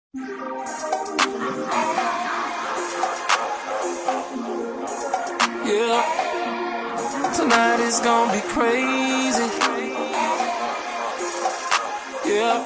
Yeah, tonight is gonna be crazy. Yeah,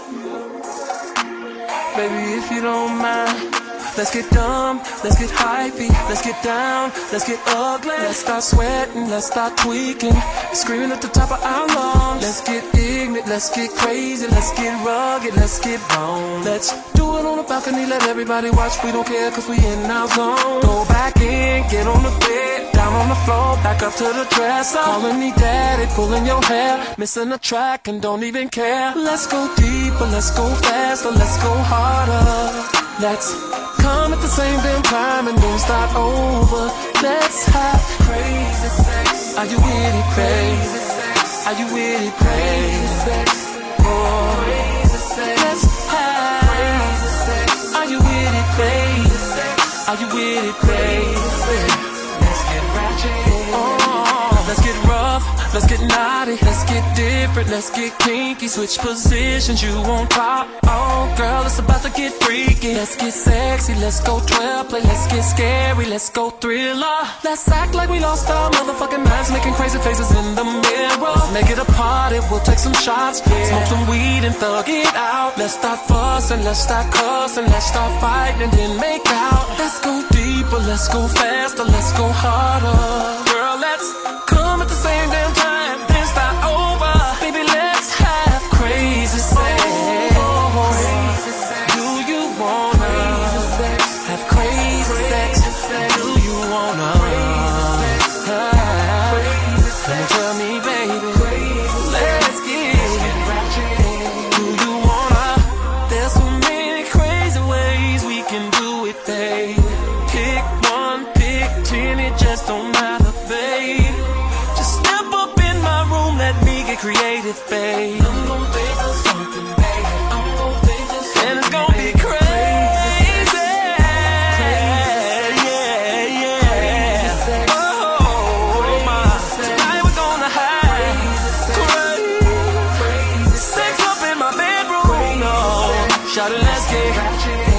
baby, if you don't mind, let's get dumb, let's get hypey, let's get down, let's get ugly. Let's start sweating, let's start tweaking, screaming at the top of our lungs. Let's get ignorant, let's get crazy, let's get rugged, let's get wrong. Let's do it on the balcony, let everybody watch. We don't care cause we in our zone. Go back in, get on the bed, down on the floor, back up to the dresser. Calling me daddy, pulling your hair, missing a track and don't even care. Let's go deeper, let's go faster, let's go harder. Let's come at the same damn time and don't start over. Let's have crazy sex. Are you with it, crazy sex? Are you with it, crazy sex? Oh, crazy sex. Let's have crazy sex. Are you with it, crazy sex? Are you with it, crazy sex? Let's get ratchet. Oh, let's get rough, let's get naughty, let's get different, let's get kinky. Switch positions, you on top. Oh, girl, it's about to get freaky. Let's get sexy, let's go 12 play, let's get scary, let's go thriller. Let's act like we lost our motherfucking minds, making crazy faces in the mirror. Let's make it a party, we'll take some shots, smoke some weed and thug it out. Let's start fussing, let's start cussing, let's start fighting and then make out. Let's go deeper, let's go faster, let's go harder. Girl, let's come at the same damn time, then start over. Baby, let's have crazy sex. Do you wanna have crazy sex? Do you wanna? Come on, tell me, baby. Let's get ratchet. Do you wanna? There's so many crazy ways we can do it, babe. Pick one, pick 10, it just don't matter, babe. Just step up in my room, let me get creative, babe. I'm gon' think of something, baby. I'm gon' think of something, and it's gon' be crazy. Shout it, let's get